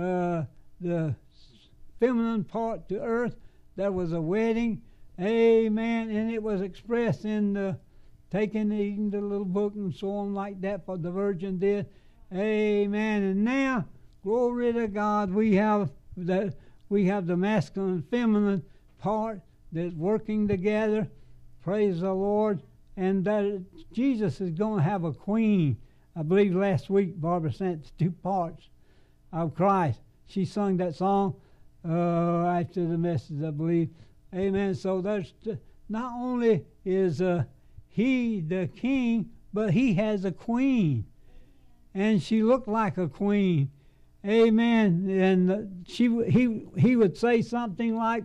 the feminine part to earth. There was a wedding. Amen. And it was expressed in the taking, eating the little book and so on like that, for the virgin did. Amen. And now, glory to God, we have the masculine and feminine part that's working together. Praise the Lord. And that Jesus is going to have a queen. I believe last week Barbara sent 2 parts of Christ. She sung that song after the message, I believe. Amen. So there's not only is he the king, but he has a queen. And she looked like a queen. Amen. And he would say something like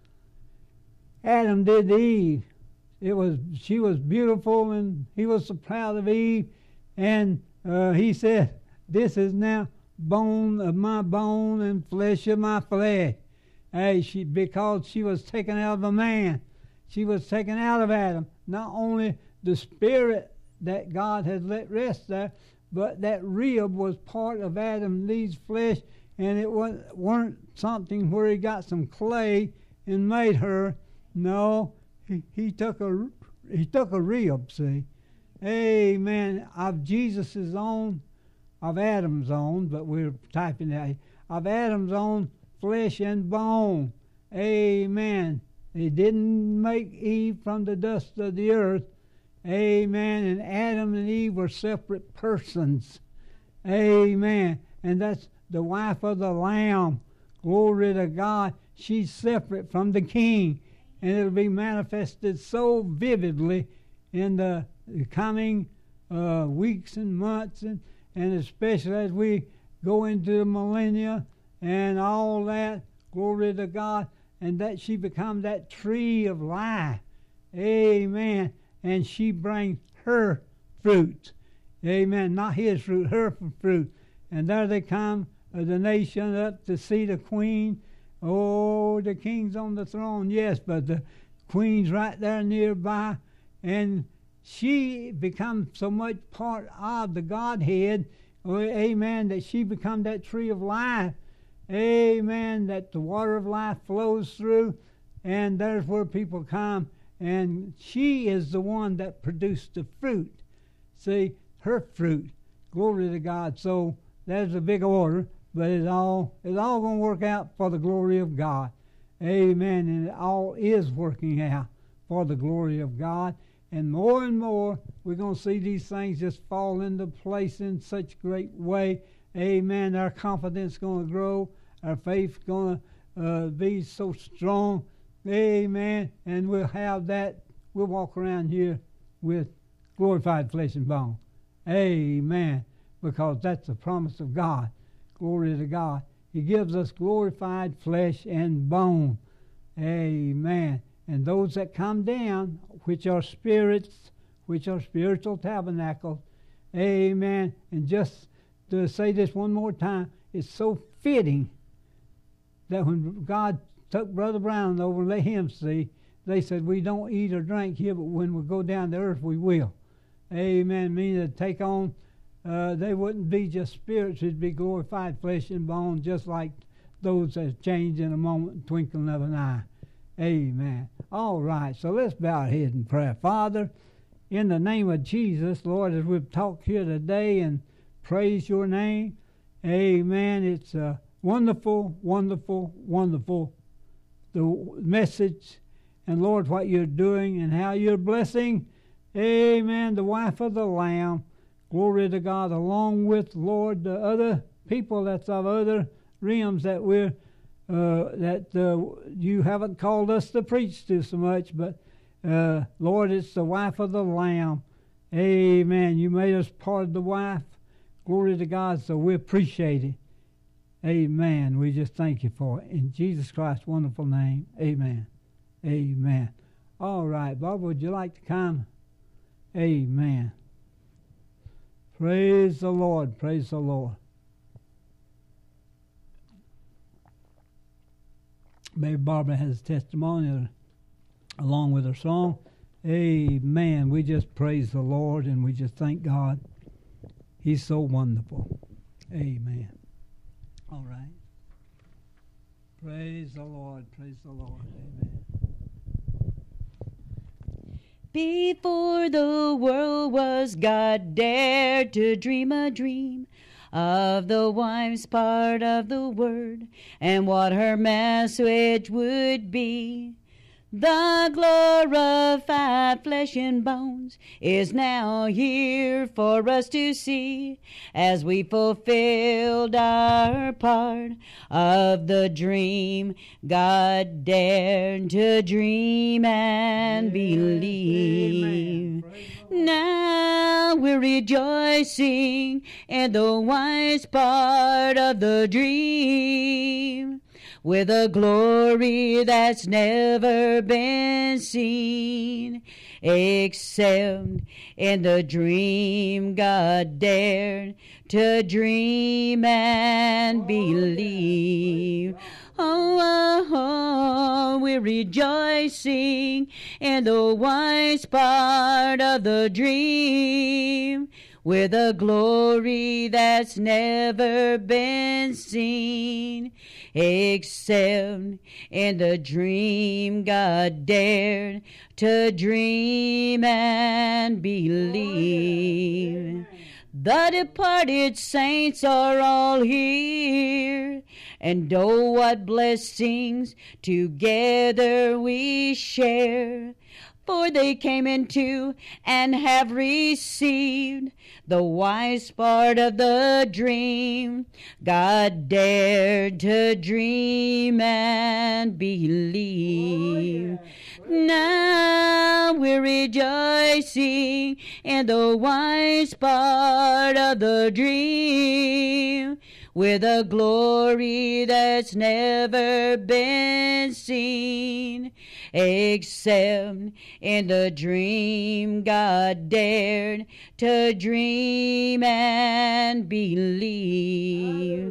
Adam did to Eve. She was beautiful, and he was so proud of Eve. And he said, "This is now bone of my bone and flesh of my flesh." Because she was taken out of a man. She was taken out of Adam. Not only the spirit that God had let rest there, but that rib was part of Adam and Eve's flesh, and it weren't something where he got some clay and made her. No, he took a rib, see. Amen. Of Jesus' own, of Adam's own, but we're typing that, of Adam's own flesh and bone. Amen. He didn't make Eve from the dust of the earth. Amen. And Adam and Eve were separate persons. Amen. And that's the wife of the Lamb. Glory to God. She's separate from the King. And it'll be manifested so vividly in the coming weeks and months, and especially as we go into the millennia and all that. Glory to God. And that she becomes that tree of life. Amen. And she brings her fruit. Amen. Not his fruit, her fruit. And there they come, the nation up to see the queen. Oh, the king's on the throne, yes, but the queen's right there nearby. And she becomes so much part of the Godhead, amen, that she becomes that tree of life. Amen, that the water of life flows through, and there's where people come, and she is the one that produced the fruit. See, her fruit. Glory to God. So there's a big order, but it's all going to work out for the glory of God. Amen, and it all is working out for the glory of God. And more, we're going to see these things just fall into place in such great way. Amen. Our confidence is going to grow. Our faith is going to be so strong. Amen. And we'll have that. We'll walk around here with glorified flesh and bone. Amen. Because that's the promise of God. Glory to God. He gives us glorified flesh and bone. Amen. And those that come down, which are spirits, which are spiritual tabernacles. Amen. And just to say this one more time, it's so fitting that when God took Brother Brown over and let him see, they said, we don't eat or drink here, but when we go down to earth, we will. Amen. Meaning to take on, they wouldn't be just spirits, it'd be glorified flesh and bone, just like those that change in a moment, twinkling of an eye. Amen. All right, so let's bow our head in prayer. Father, in the name of Jesus, Lord, as we've talked here today and praise your name, amen. It's wonderful, wonderful, wonderful, the message, and Lord, what you're doing and how you're blessing, amen, the wife of the Lamb. Glory to God, along with, Lord, the other people that's of other realms that we're you haven't called us to preach to so much, but Lord, it's the wife of the Lamb. Amen. You made us part of the wife. Glory to God, so we appreciate it. Amen. We just thank you for it. In Jesus Christ's wonderful name, amen. Amen. All right, Bob, would you like to come? Amen. Praise the Lord. Praise the Lord. Maybe Barbara has a testimony along with her song. Amen. We just praise the Lord and we just thank God. He's so wonderful. Amen. All right. Praise the Lord. Praise the Lord. Amen. Before the world was, God dared to dream a dream of the wife's part of the word and what her message would be. The glorified flesh and bones is now here for us to see as we fulfilled our part of the dream God dared to dream and believe. Now we're rejoicing in the wise part of the dream, with a glory that's never been seen, except in the dream God dared to dream and believe. Oh, we're rejoicing in the wise part of the dream, with a glory that's never been seen, except in the dream God dared to dream and believe. The departed saints are all here, and oh, what blessings together we share. For they came into and have received the wise part of the dream God dared to dream and believe. Now we're rejoicing in the wise part of the dream, with a glory that's never been seen, except in the dream God dared to dream and believe.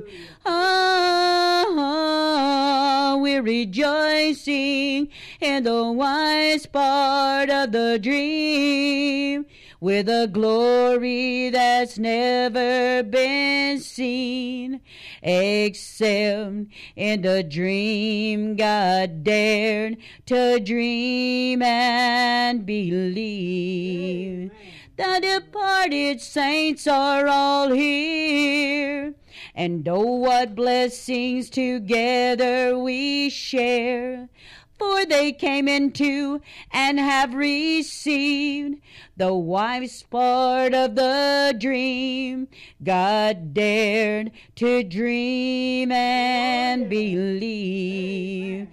Oh, we're rejoicing in the wise part of the dream, with a glory that's never been seen, except in the dream God dared to dream and believe. The departed saints are all here, and oh, what blessings together we share. For they came into and have received the wise part of the dream God dared to dream and believe.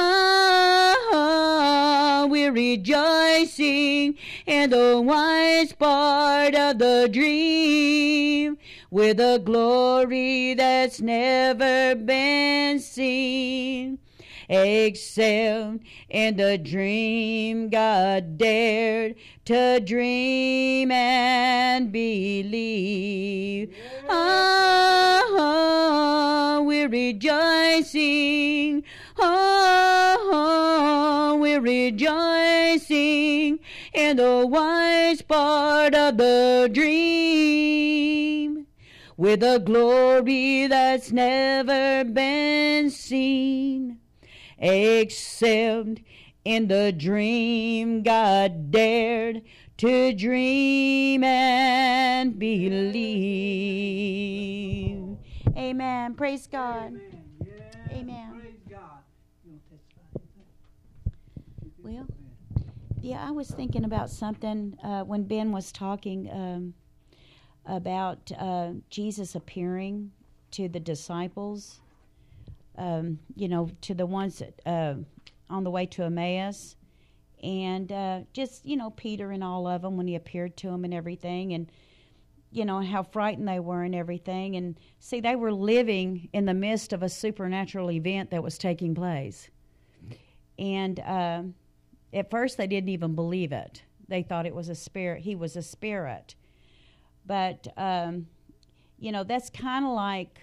Ah, we're rejoicing in the wise part of the dream, with a glory that's never been seen, except in the dream God dared to dream and believe. Oh, we're rejoicing. Oh, we're rejoicing in the wise part of the dream, with a glory that's never been seen, except in the dream God dared to dream and believe. Amen. Praise God. Amen. Yeah. Amen. Praise God. You want to testify? Well, yeah, I was thinking about something when Ben was talking about Jesus appearing to the disciples, to the ones that, on the way to Emmaus, and just, Peter and all of them when he appeared to them and everything, and, how frightened they were and everything. And see, they were living in the midst of a supernatural event that was taking place. And at first they didn't even believe it. They thought it was a spirit. He was a spirit. But, that's kind of like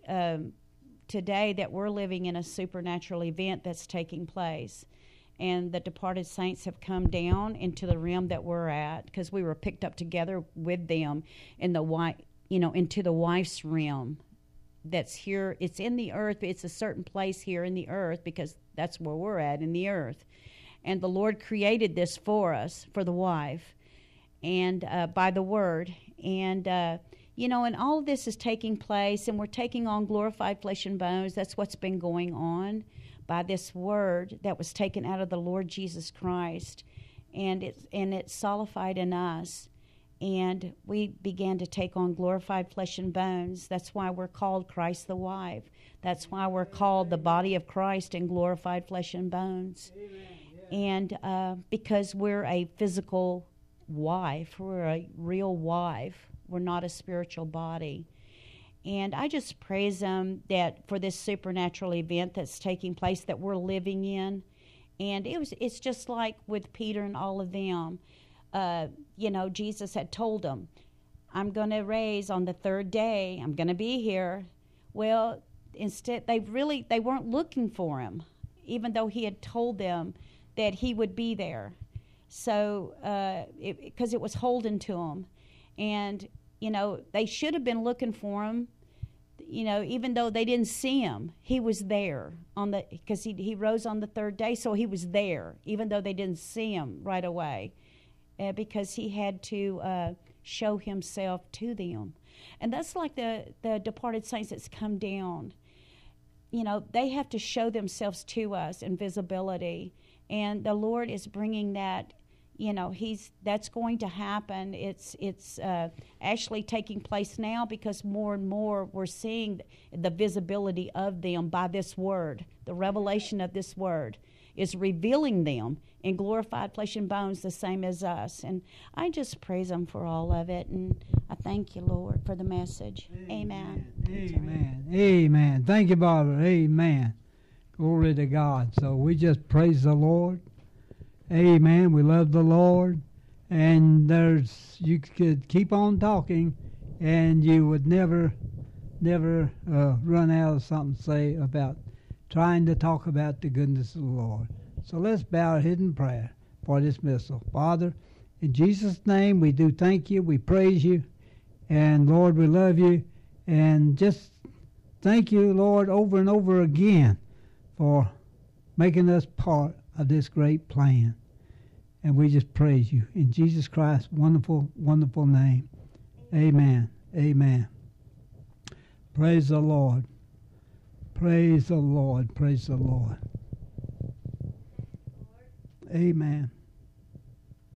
today, that we're living in a supernatural event that's taking place. And the departed saints have come down into the realm that we're at, because we were picked up together with them in the into the wife's realm that's here. It's in the earth, but it's a certain place here in the earth, because that's where we're at, in the earth. And the Lord created this for us, for the wife, and by the word. And, and all of this is taking place, and we're taking on glorified flesh and bones. That's what's been going on by this word that was taken out of the Lord Jesus Christ. And it's solidified in us. And we began to take on glorified flesh and bones. That's why we're called Christ the wife. That's why we're called the body of Christ in glorified flesh and bones. Amen. Yeah. And because we're a physical wife, we're a real wife. We're not a spiritual body. And I just praise Him that for this supernatural event that's taking place that we're living in. And it's just like with Peter and all of them. Jesus had told them, I'm going to raise on the third day. I'm going to be here. Well, instead, they weren't looking for Him, even though He had told them that He would be there. So, because it was holding to them. And, they should have been looking for him. Even though they didn't see him, he was there because he rose on the third day, so he was there, even though they didn't see him right away, because he had to show himself to them. And that's like the departed saints that's come down. They have to show themselves to us in visibility, and the Lord is bringing that. That's going to happen. It's actually taking place now, because more and more we're seeing the visibility of them by this word. The revelation of this word is revealing them in glorified flesh and bones, the same as us. And I just praise Him for all of it, and I thank you, Lord, for the message. Amen. Amen. Amen. Thank you, Barbara. Amen. Glory to God. So we just praise the Lord. Amen. We love the Lord, and you could keep on talking, and you would never run out of something to say about trying to talk about the goodness of the Lord. So let's bow our head in prayer for dismissal. Father, in Jesus' name, we do thank you. We praise you, and Lord, we love you, and just thank you, Lord, over and over again for making us part of this great plan. And we just praise you in Jesus Christ's wonderful, wonderful name. Amen. Amen. Praise the Lord. Praise the Lord. Praise the Lord. Amen.